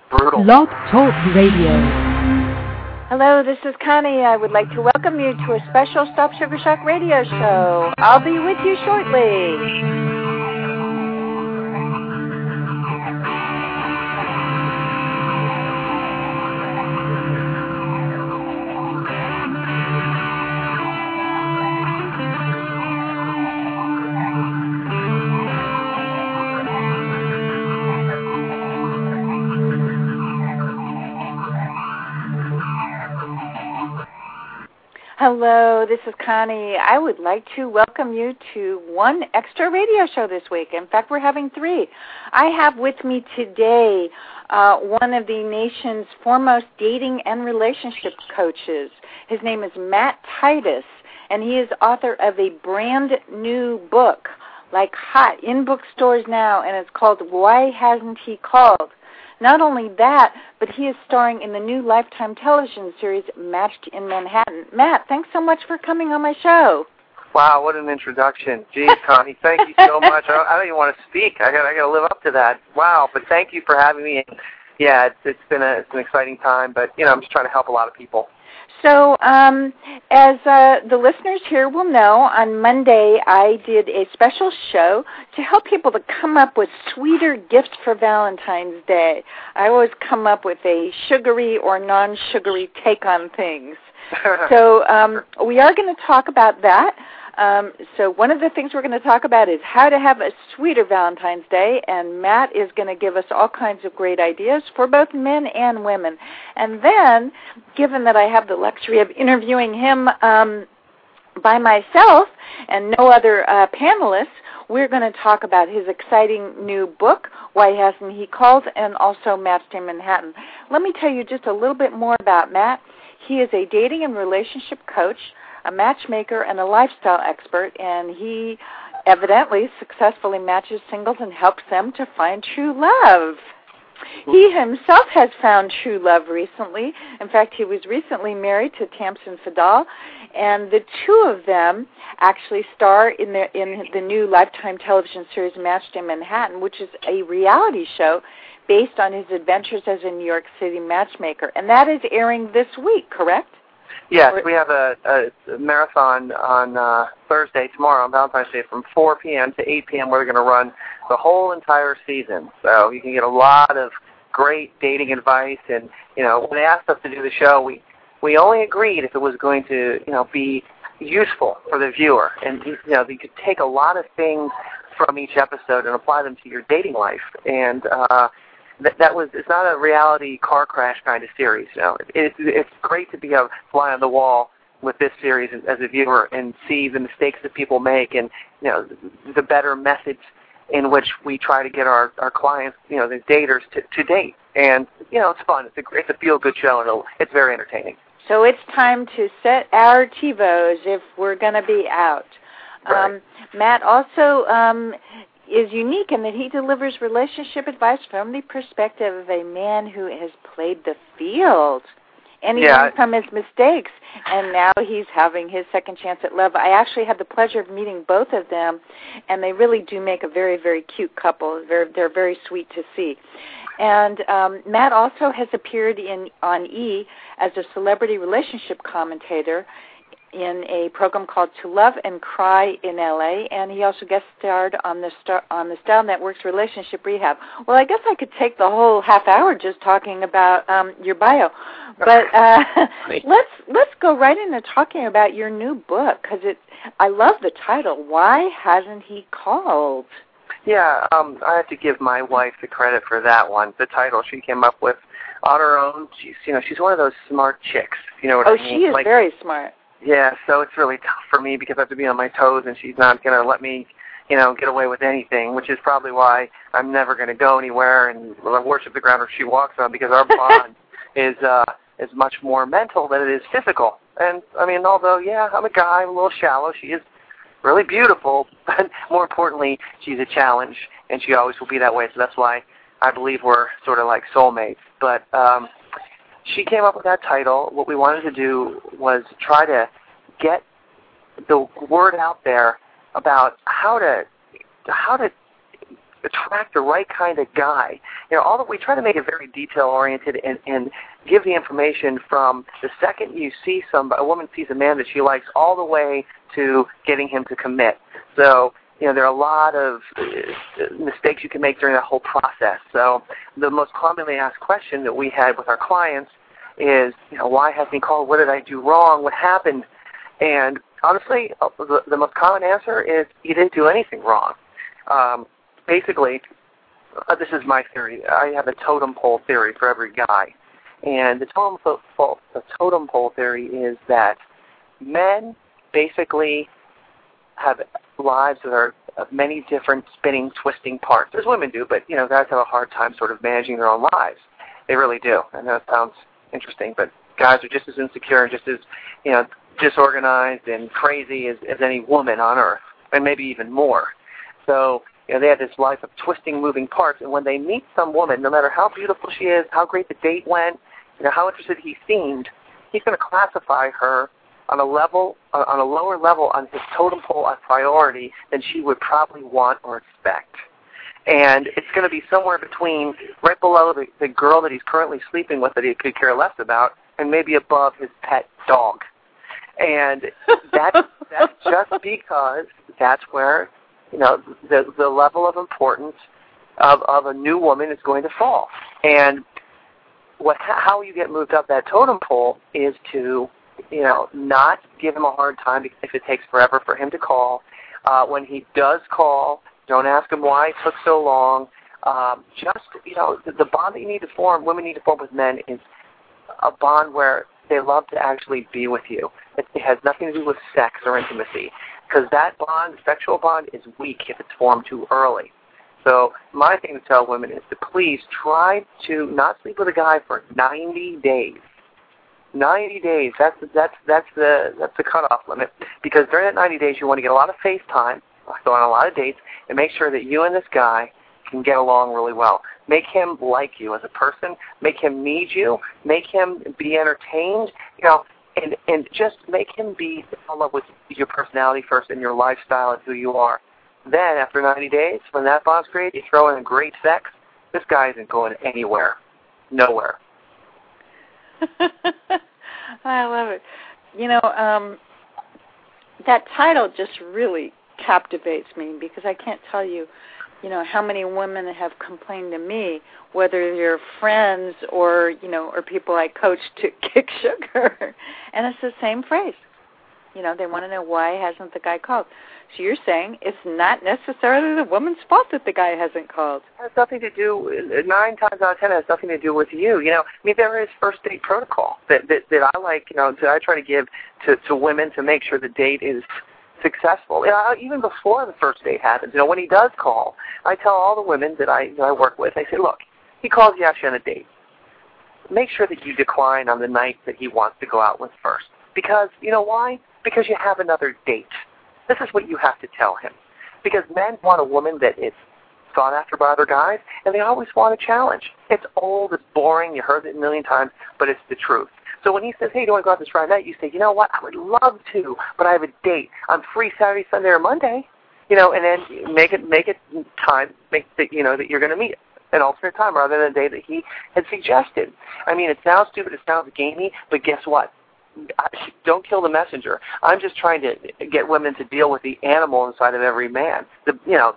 Brutal. Blog Talk Radio. Hello, this is Connie. I would like to welcome you to a special Stop Sugar Shock radio show. I'll be with you shortly. Hello, this is Connie. I would like to welcome you to one extra radio show this week. In fact, we're having three. I have with me today one of the nation's foremost dating and relationship coaches. His name is Matt Titus, and he is author of a brand new book, like hot, in bookstores now, and it's called Why Hasn't He Called? Not only that, but he is starring in the new Lifetime television series, Matched in Manhattan. Matt, thanks so much for coming on my show. Wow, what an introduction. Geez, Connie, thank you so much. I don't even want to speak. I got to live up to that. Wow, but thank you for having me. And yeah, it's been an exciting time, but, I'm just trying to help a lot of people. So as the listeners here will know, on Monday I did a special show to help people to come up with sweeter gifts for Valentine's Day. I always come up with a sugary or non-sugary take on things. So we are going to talk about that. So one of the things we're going to talk about is how to have a sweeter Valentine's Day, and Matt is going to give us all kinds of great ideas for both men and women. And then, given that I have the luxury of interviewing him by myself and no other panelists, we're going to talk about his exciting new book, Why Hasn't He Called, and also Matched in Manhattan. Let me tell you just a little bit more about Matt. He is a dating and relationship coach, a matchmaker, and a lifestyle expert, and he evidently successfully matches singles and helps them to find true love. He himself has found true love recently. In fact, he was recently married to Tamsin Fadal, and the two of them actually star in the new Lifetime television series Matched in Manhattan, which is a reality show based on his adventures as a New York City matchmaker. And that is airing this week, correct? Yes, we have a marathon on Thursday, tomorrow, on Valentine's Day, from 4 p.m. to 8 p.m. We're going to run the whole entire season. So you can get a lot of great dating advice. And, when they asked us to do the show, we only agreed if it was going to, be useful for the viewer. And, you could take a lot of things from each episode and apply them to your dating life. And it's not a reality car crash kind of series. It's great to be a fly on the wall with this series as a viewer and see the mistakes that people make and the better methods in which we try to get our clients, the daters, to date. And it's fun. It's a feel good show, and it's very entertaining. So it's time to set our TiVos if we're going to be out. Right. Matt also is unique in that he delivers relationship advice from the perspective of a man who has played the field and he learned from his mistakes, and now he's having his second chance at love. I actually had the pleasure of meeting both of them, and they really do make a very, very cute couple. They're very sweet to see. And Matt also has appeared on E! as a celebrity relationship commentator in a program called To Love and Cry in L.A., and he also guest starred on the Style Network's Relationship Rehab. Well, I guess I could take the whole half hour just talking about your bio, but let's go right into talking about your new book, because I love the title, Why Hasn't He Called? Yeah, I have to give my wife the credit for that one. The title she came up with on her own. She's one of those smart chicks. You know what I mean? Oh, she is very smart. Yeah, so it's really tough for me because I have to be on my toes, and she's not going to let me, get away with anything, which is probably why I'm never going to go anywhere and worship the ground where she walks on, because our bond is much more mental than it is physical. And, although, I'm a guy, I'm a little shallow, she is really beautiful, but more importantly, she's a challenge, and she always will be that way, so that's why I believe we're sort of like soulmates. But she came up with that title. What we wanted to do was try to get the word out there about how to attract the right kind of guy. All that we try to make it very detail-oriented and give the information from the second you see a woman sees a man that she likes all the way to getting him to commit. So, there are a lot of mistakes you can make during that whole process. So the most commonly asked question that we had with our clients is, why hasn't he called? What did I do wrong? What happened? And honestly, the most common answer is you didn't do anything wrong. Basically, this is my theory. I have a totem pole theory for every guy. And the totem pole theory is that men basically have lives that are of many different spinning, twisting parts, as women do, but, guys have a hard time sort of managing their own lives. They really do. I know it sounds interesting, but guys are just as insecure and just as, disorganized and crazy as any woman on earth, and maybe even more. So, they have this life of twisting, moving parts, and when they meet some woman, no matter how beautiful she is, how great the date went, how interested he seemed, he's going to classify her on a lower level on his totem pole of priority than she would probably want or expect. And it's going to be somewhere between, right below the girl that he's currently sleeping with that he could care less about, and maybe above his pet dog. And that's just because that's where, the level of importance of a new woman is going to fall. And how you get moved up that totem pole is to not give him a hard time if it takes forever for him to call. When he does call, don't ask him why it took so long. The bond that you need to form, women need to form with men, is a bond where they love to actually be with you. It has nothing to do with sex or intimacy, because that bond, sexual bond, is weak if it's formed too early. So my thing to tell women is to please try to not sleep with a guy for 90 days. 90 days, that's the cutoff limit, because during that 90 days you want to get a lot of face time, go on a lot of dates, and make sure that you and this guy can get along really well. Make him like you as a person, make him need you, make him be entertained, and just make him fall in love with your personality first and your lifestyle and who you are. Then, after 90 days, when that bond's created, you throw in great sex, this guy isn't going anywhere. Nowhere. I love it. That title just really captivates me, because I can't tell you, how many women have complained to me, whether they're friends or, or people I coach to kick sugar. And it's the same phrase. They want to know, why hasn't the guy called? So you're saying it's not necessarily the woman's fault that the guy hasn't called. It has nothing to do, 9 times out of 10, it has nothing to do with you. There is first date protocol that I like, that I try to give to women to make sure the date is successful. Even before the first date happens, when he does call, I tell all the women that I work with, I say, look, he calls you actually on a date. Make sure that you decline on the night that he wants to go out with first. Because, why? Because you have another date. This is what you have to tell him. Because men want a woman that is sought after by other guys, and they always want a challenge. It's old, it's boring, you heard it a million times, but it's the truth. So when he says, hey, do you want to go out this Friday night? You say, you know what, I would love to, but I have a date. I'm free Saturday, Sunday, or Monday. And then make it time, that you're going to meet an alternate time rather than a day that he had suggested. It sounds stupid, it sounds gamey, but guess what? Don't kill the messenger. I'm just trying to get women to deal with the animal inside of every man. I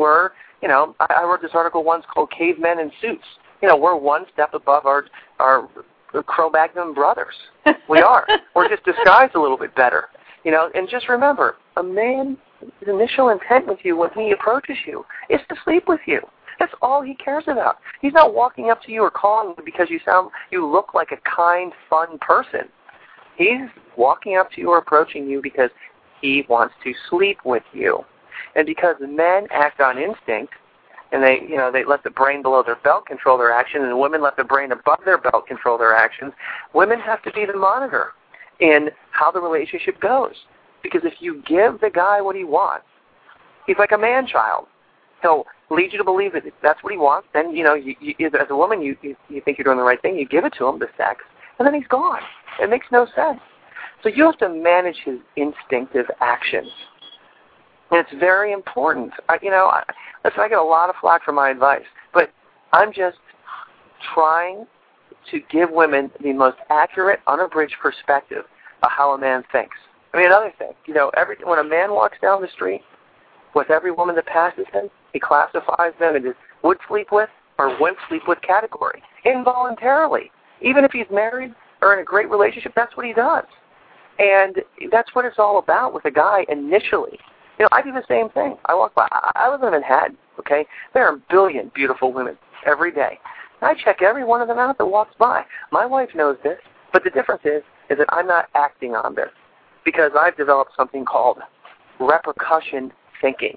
wrote this article once called Cavemen in Suits. We're one step above our Cro-Magnon brothers. We are. We're just disguised a little bit better. And just remember, a man's initial intent with you when he approaches you is to sleep with you. That's all he cares about. He's not walking up to you or calling you because you look like a kind, fun person. He's walking up to you or approaching you because he wants to sleep with you. And because men act on instinct, and they let the brain below their belt control their actions, and women let the brain above their belt control their actions, women have to be the monitor in how the relationship goes. Because if you give the guy what he wants, he's like a man-child. He'll lead you to believe that that's what he wants. Then, you as a woman, you think you're doing the right thing. You give it to him, the sex, and then he's gone. It makes no sense. So you have to manage his instinctive actions. And it's very important. Listen, I get a lot of flack for my advice, but I'm just trying to give women the most accurate, unabridged perspective of how a man thinks. I mean, another thing, when a man walks down the street with every woman that passes him, he classifies them into would sleep with or wouldn't sleep with category, involuntarily. Even if he's married or in a great relationship, that's what he does. And that's what it's all about with a guy initially. I do the same thing. I walk by. I live in Manhattan, okay? There are a billion beautiful women every day. I check every one of them out that walks by. My wife knows this, but the difference is that I'm not acting on this because I've developed something called repercussion thinking,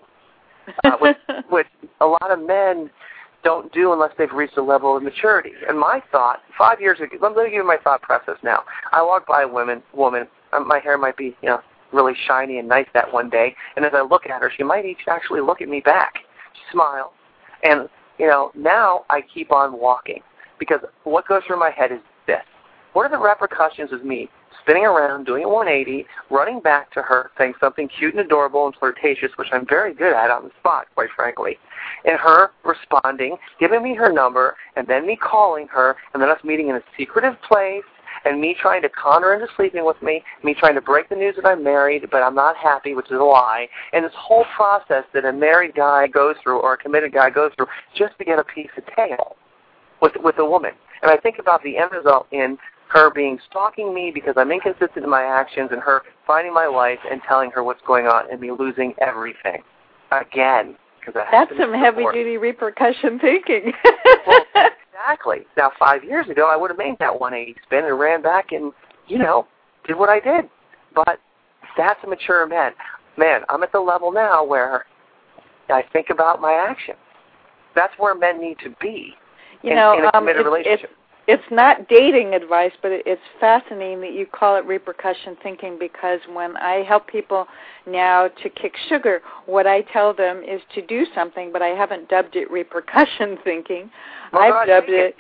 which a lot of men don't do unless they've reached a level of maturity. And my thought, 5 years ago, let me give you my thought process now. I walk by a woman, my hair might be, really shiny and nice that one day, and as I look at her, she might actually look at me back, smile, and, now I keep on walking because what goes through my head is this. What are the repercussions of me spinning around, doing a 180, running back to her, saying something cute and adorable and flirtatious, which I'm very good at on the spot, quite frankly, and her responding, giving me her number, and then me calling her, and then us meeting in a secretive place, and me trying to con her into sleeping with me trying to break the news that I'm married, but I'm not happy, which is a lie, and this whole process that a married guy goes through or a committed guy goes through just to get a piece of tail with a woman. And I think about the end result in her stalking me because I'm inconsistent in my actions, and her finding my wife and telling her what's going on, and me losing everything again. That's some heavy-duty repercussion thinking. Well, exactly. Now, 5 years ago, I would have made that 180 spin and ran back and, did what I did. But that's a mature man. Man, I'm at the level now where I think about my actions. That's where men need to be in a committed relationship. It's not dating advice, but it's fascinating that you call it repercussion thinking, because when I help people now to kick sugar, what I tell them is to do something, but I haven't dubbed it repercussion thinking. I've dubbed it,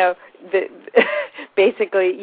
basically,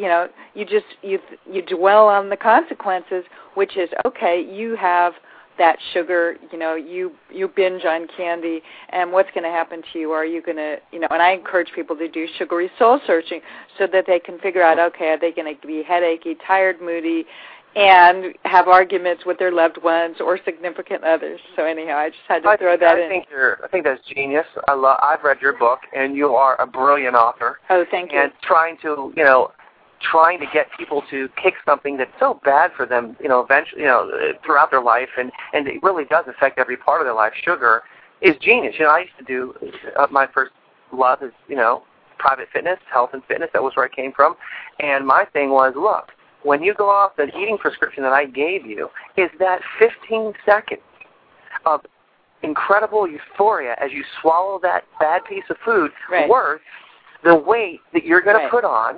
you dwell on the consequences, which is, okay, you have that sugar, you binge on candy, and what's going to happen to you? Are you going to, and I encourage people to do sugary soul searching so that they can figure out, okay, are they going to be headachy, tired, moody, and have arguments with their loved ones or significant others? So anyhow, I just had to throw that in. I think that's genius. I've read your book, and you are a brilliant author. Oh, thank you. And trying to get people to kick something that's so bad for them, eventually, throughout their life, and it really does affect every part of their life. Sugar is genius. I used to do, my first love is, private fitness, health and fitness. That was where I came from. And my thing was, look, when you go off the eating prescription that I gave you, is that 15 seconds of incredible euphoria as you swallow that bad piece of food worth the weight that you're going to put on?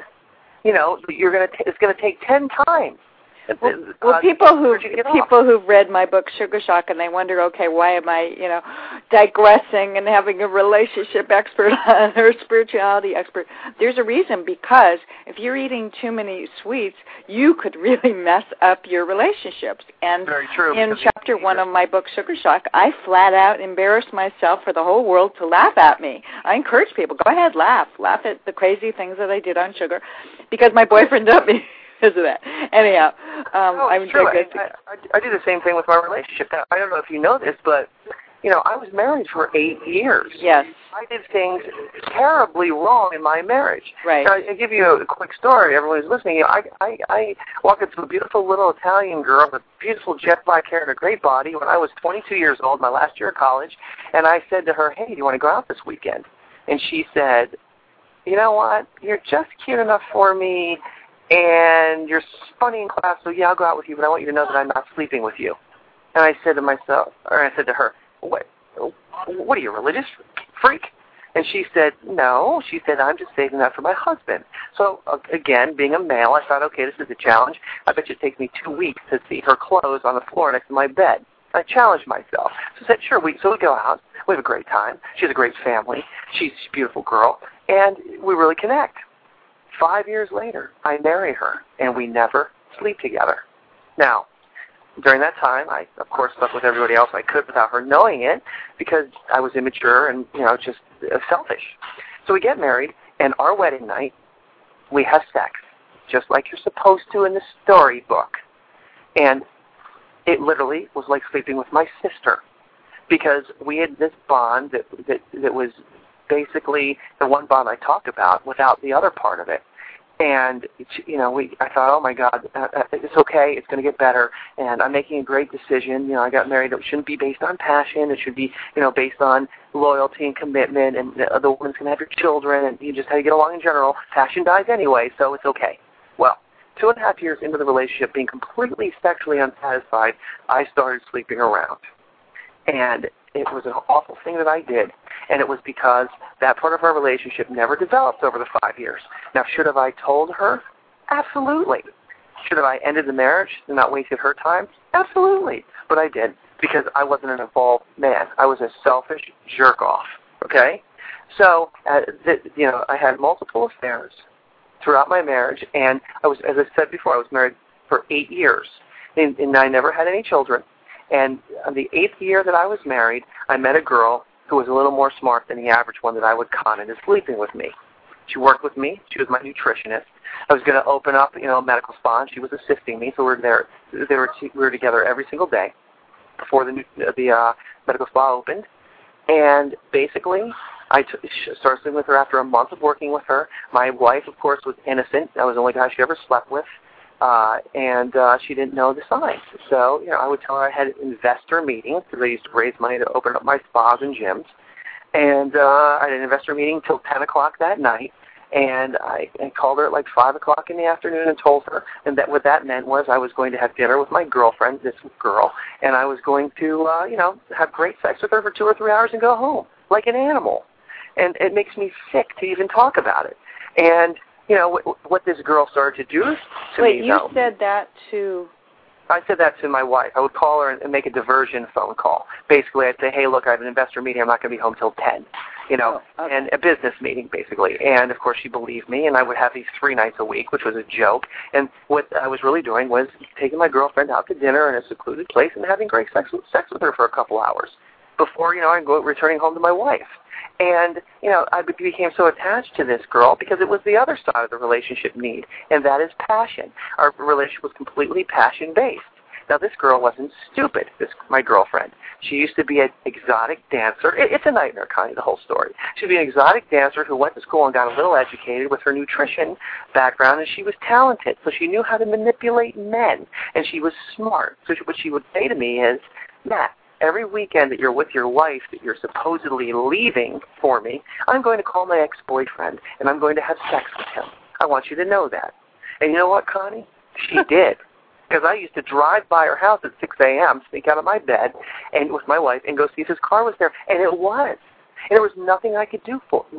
It's going to take 10 times. Well, people who've read my book Sugar Shock, and they wonder, okay, why am I, digressing and having a relationship expert or a spirituality expert? There's a reason, because if you're eating too many sweets, you could really mess up your relationships. And very true, in chapter 1 of my book Sugar Shock, I flat out embarrassed myself for the whole world to laugh at me. I encourage people, go ahead, laugh at the crazy things that I did on sugar, because my boyfriend dumped me. Because of that. Anyhow, I'm true. I do the same thing with my relationship. Now, I don't know if you know this, but I was married for 8 years. Yes. I did things terribly wrong in my marriage. Right. Now, I'll give you a quick story. Everyone who's listening, I walked into a beautiful little Italian girl with beautiful jet black hair and a great body when I was 22 years old, my last year of college, and I said to her, hey, do you want to go out this weekend? And she said, you know what, you're just cute enough for me, and you're funny in class, so yeah, I'll go out with you, but I want you to know that I'm not sleeping with you. And I said to her, what are you, a religious freak? And she said, no. She said, I'm just saving that for my husband. So, again, being a male, I thought, okay, this is a challenge. I bet you it takes me 2 weeks to see her clothes on the floor next to my bed. I challenged myself. So I said, sure, so we go out. We have a great time. She has a great family. She's a beautiful girl. And we really connect. 5 years later, I marry her, and we never sleep together. Now, during that time, I, of course, slept with everybody else I could without her knowing it because I was immature and, just selfish. So we get married, and our wedding night, we have sex, just like you're supposed to in the storybook. And it literally was like sleeping with my sister because we had this bond that was basically the one bond I talked about without the other part of it. And, I thought, oh, my God, it's okay. It's going to get better. And I'm making a great decision. I got married. It shouldn't be based on passion. It should be, based on loyalty and commitment. And the woman's going to have your children. And you just have to get along in general. Passion dies anyway, so it's okay. Well, 2.5 years into the relationship, being completely sexually unsatisfied, I started sleeping around. And it was an awful thing that I did. And it was because that part of our relationship never developed over the 5 years. Now, should have I told her? Absolutely. Should have I ended the marriage and not wasted her time? Absolutely. But I did because I wasn't an involved man. I was a selfish jerk-off, okay? So, I had multiple affairs throughout my marriage, and I was, as I said before, I was married for 8 years, and I never had any children. And on the 8th year that I was married, I met a girl who was a little more smart than the average one that I would con into sleeping with me. She worked with me. She was my nutritionist. I was going to open up, a medical spa, and she was assisting me. So we were together every single day before the medical spa opened. And basically, I started sleeping with her after a month of working with her. My wife, of course, was innocent. I was the only guy she ever slept with. And she didn't know the signs. So, I would tell her I had investor meetings because I used to raise money to open up my spas and gyms. And I had an investor meeting until 10 o'clock that night. And I called her at like 5 o'clock in the afternoon and told her. And that what that meant was I was going to have dinner with my girlfriend, this girl, and I was going to, have great sex with her for 2 or 3 hours and go home like an animal. And it makes me sick to even talk about it. And what this girl started to do to me. Wait, you said that to... I said that to my wife. I would call her and make a diversion phone call. Basically, I'd say, hey, look, I have an investor meeting. I'm not going to be home till 10, okay. And a business meeting, basically. And, of course, she believed me, and I would have these 3 nights a week, which was a joke. And what I was really doing was taking my girlfriend out to dinner in a secluded place and having great sex with her for a couple hours before, I'd go returning home to my wife. And, I became so attached to this girl because it was the other side of the relationship need, and that is passion. Our relationship was completely passion-based. Now, this girl wasn't stupid, my girlfriend. She used to be an exotic dancer. It's a nightmare, Connie, the whole story. She'd be an exotic dancer who went to school and got a little educated with her nutrition background, and she was talented, so she knew how to manipulate men, and she was smart. So what she would say to me is, Matt, every weekend that you're with your wife that you're supposedly leaving for me, I'm going to call my ex-boyfriend, and I'm going to have sex with him. I want you to know that. And you know what, Connie? She did. Because I used to drive by her house at 6 a.m., sneak out of my bed and with my wife and go see if his car was there. And it was. And there was nothing I could do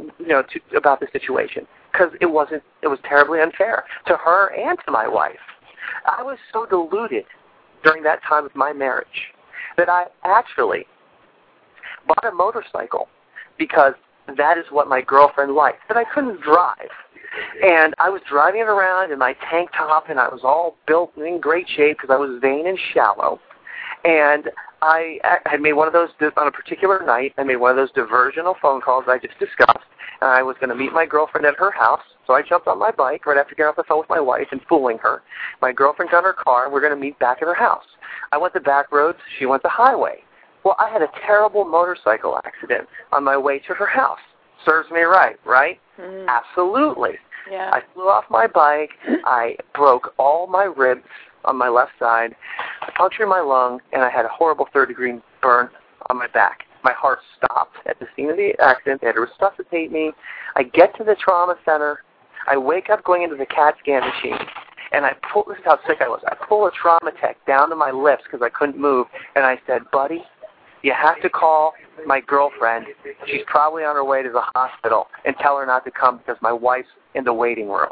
about the situation because it was terribly unfair to her and to my wife. I was so deluded during that time of my marriage that I actually bought a motorcycle because that is what my girlfriend liked, that I couldn't drive. And I was driving it around in my tank top, and I was all built and in great shape because I was vain and shallow. And I had made one of those, on a particular night, I made one of those diversional phone calls I just discussed, and I was going to meet my girlfriend at her house. So I jumped on my bike right after getting off the phone with my wife and fooling her. My girlfriend got in her car, and we're going to meet back at her house. I went the back roads. She went the highway. Well, I had a terrible motorcycle accident on my way to her house. Serves me right? Mm. Absolutely. Yeah. I flew off my bike. I broke all my ribs on my left side. I punctured my lung, and I had a horrible third-degree burn on my back. My heart stopped at the scene of the accident. They had to resuscitate me. I get to the trauma center. I wake up going into the CAT scan machine, and this is how sick I was. I pull a trauma tech down to my lips because I couldn't move, and I said, buddy, you have to call my girlfriend. She's probably on her way to the hospital, and tell her not to come because my wife's in the waiting room.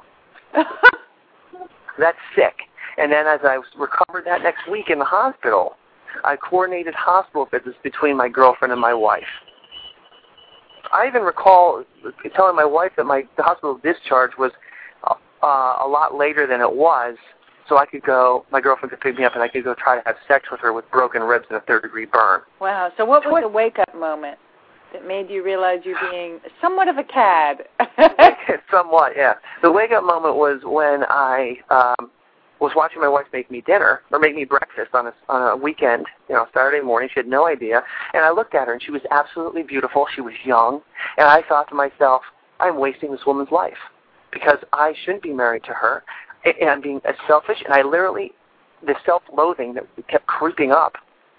That's sick. And then as I recovered that next week in the hospital, I coordinated hospital visits between my girlfriend and my wife. I even recall telling my wife that the hospital discharge was a lot later than it was, so I could go, my girlfriend could pick me up and I could go try to have sex with her with broken ribs and a third-degree burn. Wow. So what was the wake-up moment that made you realize you're being somewhat of a cad? Somewhat, yeah. The wake-up moment was when I was watching my wife make me dinner, or make me breakfast on a weekend, Saturday morning. She had no idea. And I looked at her, and she was absolutely beautiful. She was young. And I thought to myself, I'm wasting this woman's life because I shouldn't be married to her. And I'm being selfish. And I literally, the self-loathing that kept creeping up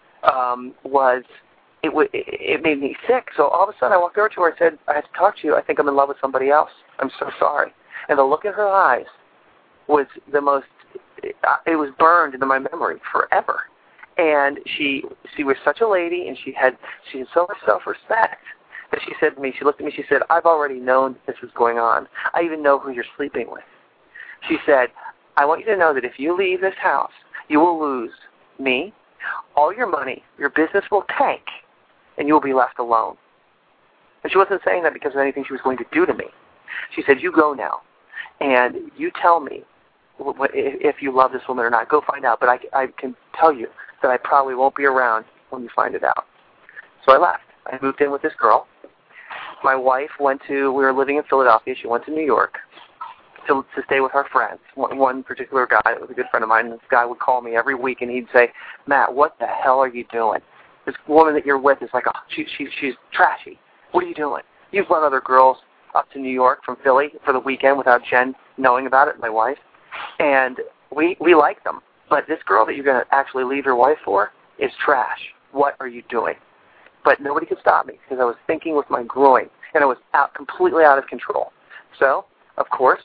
it made me sick. So all of a sudden I walked over to her and said, I have to talk to you. I think I'm in love with somebody else. I'm so sorry. And the look in her eyes was the most, it was burned into my memory forever. And she was such a lady, and she had so much self-respect that she said to me, she looked at me, she said, I've already known this was going on. I even know who you're sleeping with. She said, I want you to know that if you leave this house, you will lose me, all your money, your business will tank, and you will be left alone. And she wasn't saying that because of anything she was going to do to me. She said, you go now, and you tell me if you love this woman or not. Go find out, but I can tell you that I probably won't be around when you find it out. So I left. I moved in with this girl. My wife we were living in Philadelphia. She went to New York to stay with her friends. One particular guy that was a good friend of mine, this guy would call me every week, and he'd say, Matt, what the hell are you doing? This woman that you're with is like, she's trashy. What are you doing? You've brought other girls up to New York from Philly for the weekend without Jen knowing about it, my wife. And we like them. But this girl that you're going to actually leave your wife for is trash. What are you doing? But nobody could stop me because I was thinking with my groin, and I was completely out of control. So, of course,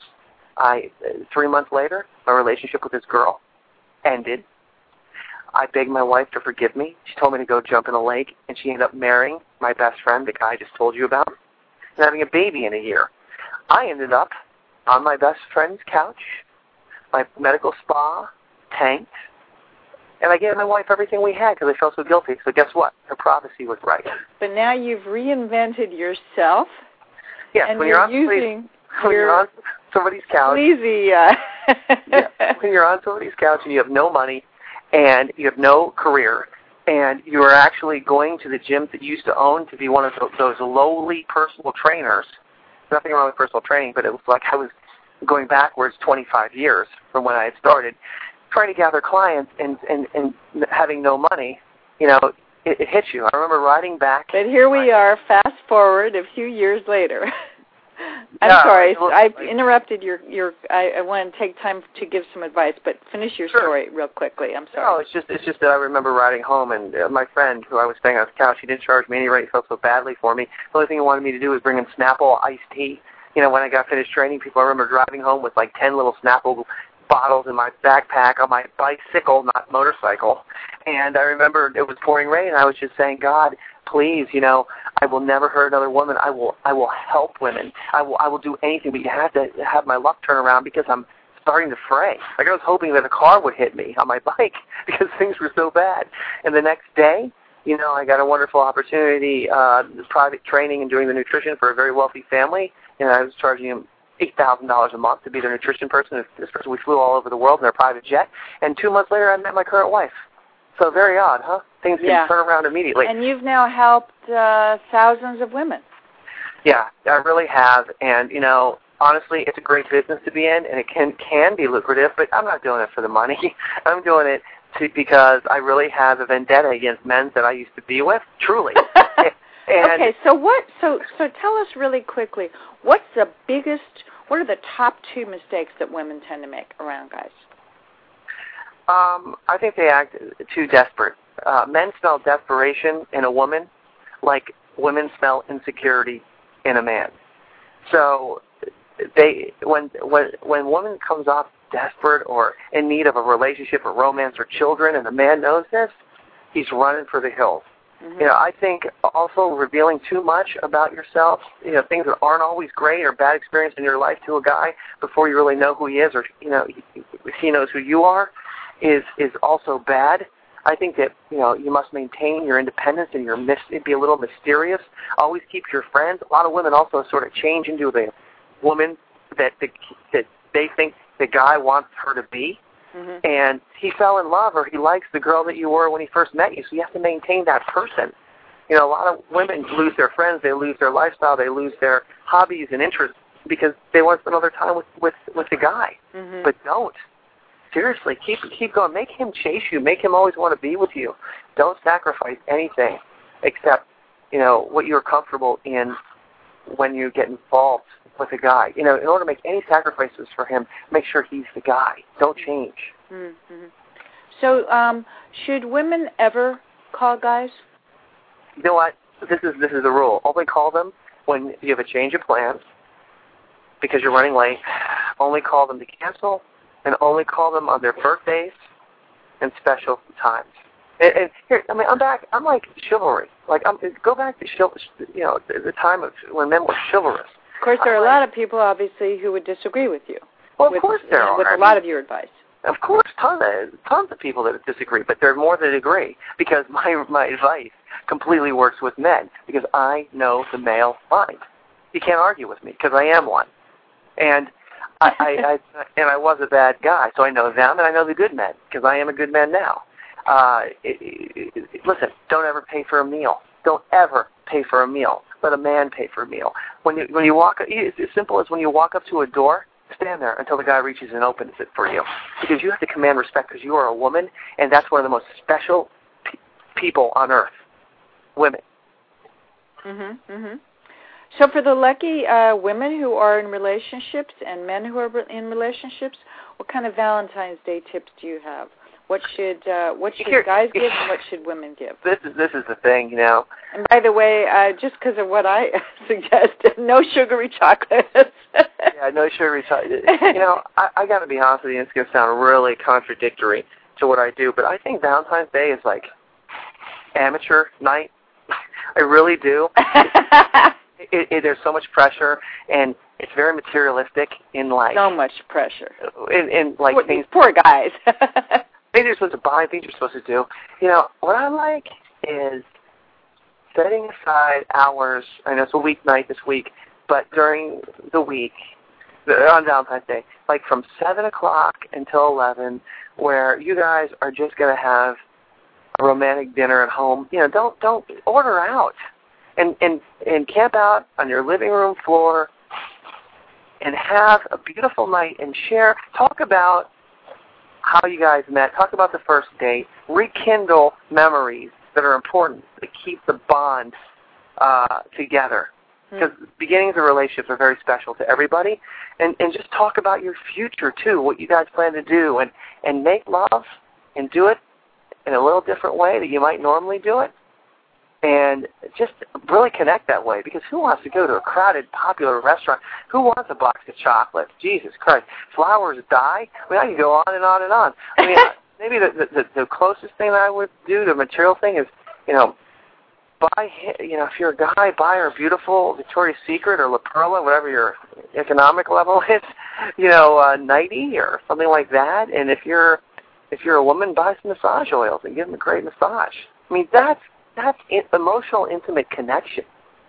3 months later, my relationship with this girl ended. I begged my wife to forgive me. She told me to go jump in a lake, and she ended up marrying my best friend, the guy I just told you about, and having a baby in a year. I ended up on my best friend's couch, my medical spa, tanked, and I gave my wife everything we had because I felt so guilty. So guess what? Her prophecy was right. But now you've reinvented yourself. Yes, and when you're on somebody's couch. Sleazy. When you're on somebody's couch and you have no money and you have no career and you are actually going to the gym that you used to own to be one of those lowly personal trainers. Nothing wrong with personal training, but it was like I was going backwards 25 years from when I had started, trying to gather clients and having no money, it hits you. I remember riding back. But here we are, fast forward a few years later. I'm sorry, I interrupted I want to take time to give some advice, but finish your story real quickly. I'm sorry. No, it's just that I remember riding home, and my friend who I was staying on his couch, he didn't charge me any rent. He felt so badly for me. The only thing he wanted me to do was bring him Snapple iced tea. When I got finished training people, I remember driving home with like 10 little Snapple bottles in my backpack on my bicycle, not motorcycle. And I remember it was pouring rain, and I was just saying, God, please, I will never hurt another woman. I will help women. I will do anything, but you have to have my luck turn around because I'm starting to fray. Like I was hoping that a car would hit me on my bike because things were so bad. And the next day, I got a wonderful opportunity, private training and doing the nutrition for a very wealthy family. I was charging him $8,000 a month to be their nutrition person. This person, we flew all over the world in their private jet. And 2 months later, I met my current wife. So very odd, huh? Things can turn around immediately. And you've now helped thousands of women. Yeah, I really have. And, honestly, it's a great business to be in, and it can be lucrative, but I'm not doing it for the money. I'm doing it because I really have a vendetta against men that I used to be with, truly. Okay, so tell us really quickly, what are the top 2 mistakes that women tend to make around guys? I think they act too desperate. Men smell desperation in a woman like women smell insecurity in a man. So when woman comes off desperate or in need of a relationship or romance or children and the man knows this, he's running for the hills. Mm-hmm. I think also revealing too much about yourself, things that aren't always great or bad experience in your life to a guy before you really know who he is or, if he knows who you are, is also bad. I think that, you must maintain your independence and be a little mysterious. Always keep your friends. A lot of women also sort of change into the woman that they think the guy wants her to be. Mm-hmm. And he fell in love, or he likes the girl that you were when he first met you, so you have to maintain that person. You know, a lot of women lose their friends, they lose their lifestyle, they lose their hobbies and interests because they want to spend all their time with the guy. Mm-hmm. But don't. Seriously, keep going. Make him chase you. Make him always want to be with you. Don't sacrifice anything except, you know, what you're comfortable in when you get involved with a guy. You know, in order to make any sacrifices for him, make sure he's the guy. Don't change. Mm-hmm. So, should women ever call guys? You know what? This is the rule. Only call them when you have a change of plans because you're running late. Only call them to cancel, and only call them on their birthdays and special times. And here, I mean, I'm like chivalry. Like, go back to the time of when men were chivalrous. Of course, there are a lot of people, obviously, who would disagree with you. Well, of course there are. With a lot of your advice. Of course, tons of people that disagree, but there are more that agree because my advice completely works with men because I know the male mind. You can't argue with me because I am one, and I was a bad guy, so I know them and I know the good men because I am a good man now. Listen, don't ever pay for a meal. Don't ever pay for a meal. Let a man pay for a meal. When you walk, it's as simple as when you walk up to a door, stand there until the guy reaches and opens it for you. Because you have to command respect because you are a woman, and that's one of the most special people on earth, women. Mm-hmm, mm-hmm. So for the lucky women who are in relationships and men who are in relationships, what kind of Valentine's Day tips do you have? What should guys give and what should women give? This is the thing, you know. And by the way, just because of what I suggested, no sugary chocolates. Yeah, no sugary chocolates. You know, I got to be honest with you, it's going to sound really contradictory to what I do, but I think Valentine's Day is like amateur night. I really do. There's so much pressure, and it's very materialistic in life. So much pressure. In like things. Poor guys. Things you're supposed to buy, things you're supposed to do. You know, what I like is setting aside hours. I know it's a weeknight this week, but during the week, on Valentine's Day, like from 7 o'clock until 11, where you guys are just going to have a romantic dinner at home. You know, don't order out. And camp out on your living room floor and have a beautiful night and talk about how you guys met, talk about the first date, rekindle memories that are important to keep the bond together. Because beginnings of relationships are very special to everybody. And just talk about your future, too, what you guys plan to do, and make love and do it in a little different way that you might normally do it. And just really connect that way, because who wants to go to a crowded, popular restaurant? Who wants a box of chocolates? Jesus Christ. Flowers die? I mean, I can go on and on and on. I mean, maybe the closest thing that I would do to a material thing is, you know, if you're a guy, buy her a beautiful Victoria's Secret or La Perla, whatever your economic level is, you know, nightie or something like that. And if you're a woman, buy some massage oils and give them a great massage. I mean, that's emotional, intimate connection.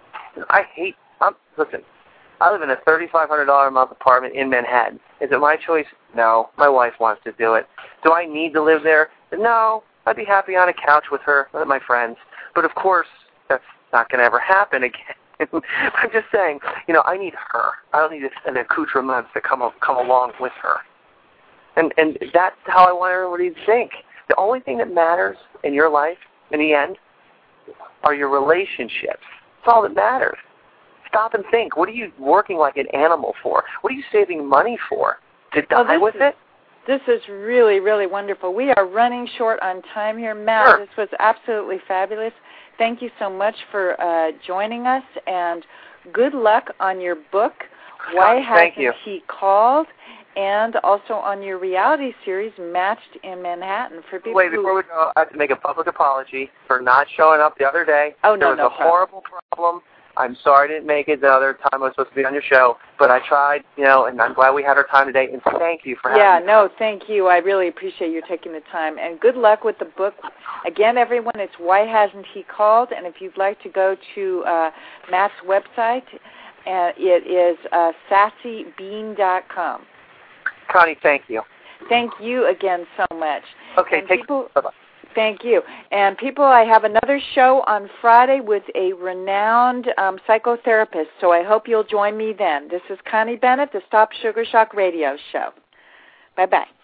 Listen, I live in a $3,500 a month apartment in Manhattan. Is it my choice? No. My wife wants to do it. Do I need to live there? No. I'd be happy on a couch with her, with my friends. But, of course, that's not going to ever happen again. I'm just saying, you know, I need her. I don't need an accoutrement to come along with her. And that's how I want everybody to think. The only thing that matters in your life, in the end, are your relationships. That's all that matters. Stop and think. What are you working like an animal for? What are you saving money for? To die with it? This is really, really wonderful. We are running short on time here. Matt, sure. This was absolutely fabulous. Thank you so much for joining us, and good luck on your book, Why Hasn't He Called? And also on your reality series, Matched in Manhattan. For people before we go, I have to make a public apology for not showing up the other day. Oh, no, there was a horrible problem. I'm sorry I didn't make it the other time I was supposed to be on your show, but I tried, you know, and I'm glad we had our time today, and thank you for having me. Yeah, no, thank you. I really appreciate you taking the time, and good luck with the book. Again, everyone, it's Why Hasn't He Called? And if you'd like to go to Matt's website, it is sassybean.com. Connie, thank you. Thank you again so much. Okay, bye-bye. Thank you. And people, I have another show on Friday with a renowned psychotherapist, so I hope you'll join me then. This is Connie Bennett, the Stop Sugar Shock Radio Show. Bye-bye.